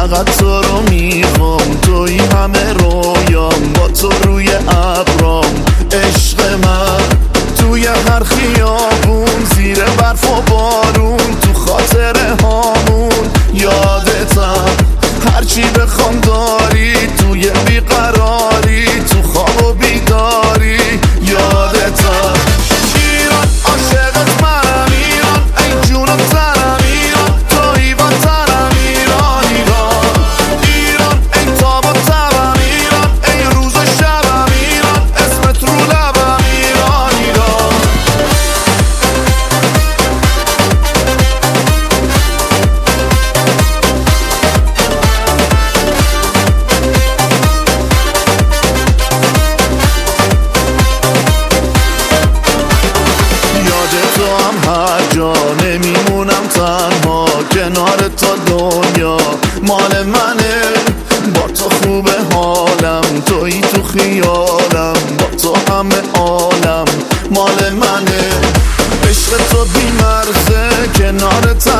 فقط تو رو میخوام، توی همه رویام، با تو روی ابرام. عشق من توی هر خیابون، زیر برف و بارون، تو خاطره هامون. یادتم هرچی بخوام داری، توی بیقراری، تو خواب و بیداری. یادتم ایران عاشقت منم، ایران ای جونم تنم، ایران توی وطنم، ایران ایران ایران ای تاب و تبم، ایران ای روز و شبم، ایران اسمت رو لبم، ایران ایران. تو هم هر جا نمیمونم تنها، کنار تا دنیا مال منه. با تو خوبه حالم، توی تو خیالم، با تو همه عالم مال منه. عشق تو بی‌مرزه کنار